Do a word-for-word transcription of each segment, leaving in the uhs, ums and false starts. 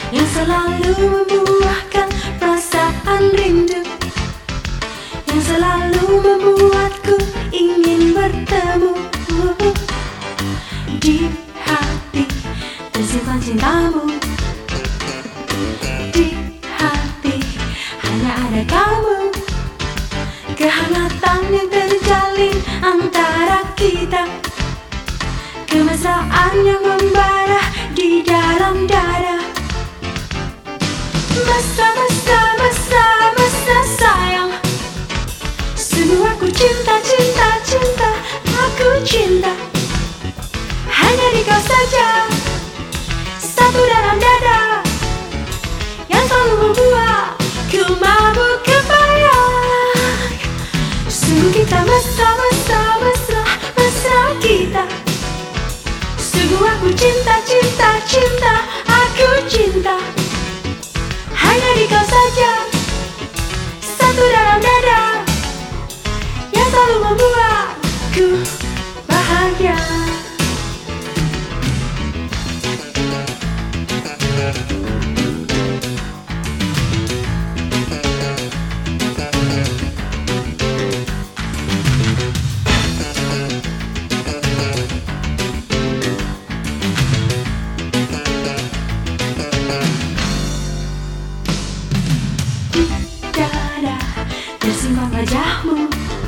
yang selalu membuahkan perasaan rindu, yang selalu membuatku ingin bertemu. Di hati tersimpan cintamu, di hati hanya ada kamu. Kehangatan yang terjalin antara kita, kemesraan yang membara di dalam dada. Mesra, mesra, mesra, mesra sayang, sungguh aku cinta, cinta, cinta, aku cinta. Hanya di kau saja, satu dalam dada, yang selalu membuatku mabuk kebayang. Sungguh kita mesra, mesra, mesra, mesra kita. Sungguh aku cinta, cinta, cinta, aku cinta. Hanya di kau saja, satu dalam dada, yang selalu membuatku bahagia. Tersimpan wajahmu,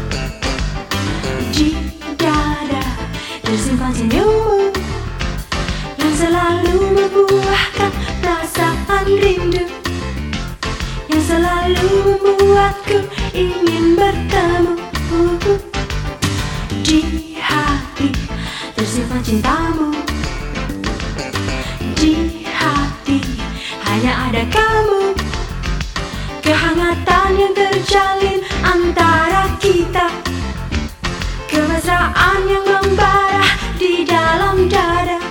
di dada tersimpan senyummu, yang selalu membuahkan perasaan rindu, yang selalu membuatku ingin bertemu. Di hati tersimpan cintamu, di hati hanya ada kamu. Kehangatan yang terjalin antara kita, kemesraan yang membara di dalam dada.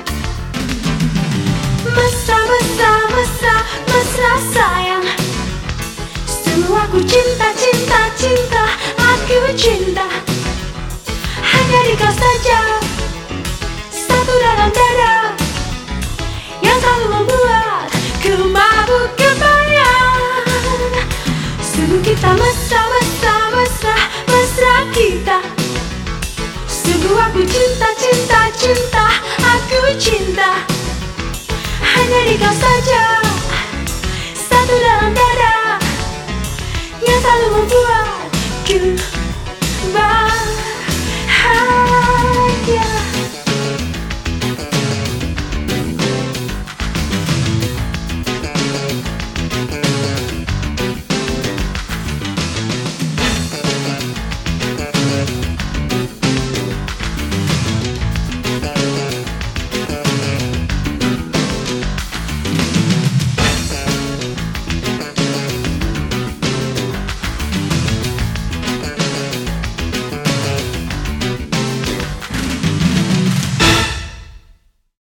Mesra, mesra, mesra, mesra sayang, sungguh aku cinta, cinta, cinta, aku cinta. Hanya di kau saja, satu dalam dada, yang selalu membuatku mabuk kebayang. Sungguh kita mesra, mesra, mesra, mesra kita. Sungguh aku cinta, cinta, cinta, aku cinta. Hanya di kau saja, satu dalam dada, yang selalu membuatku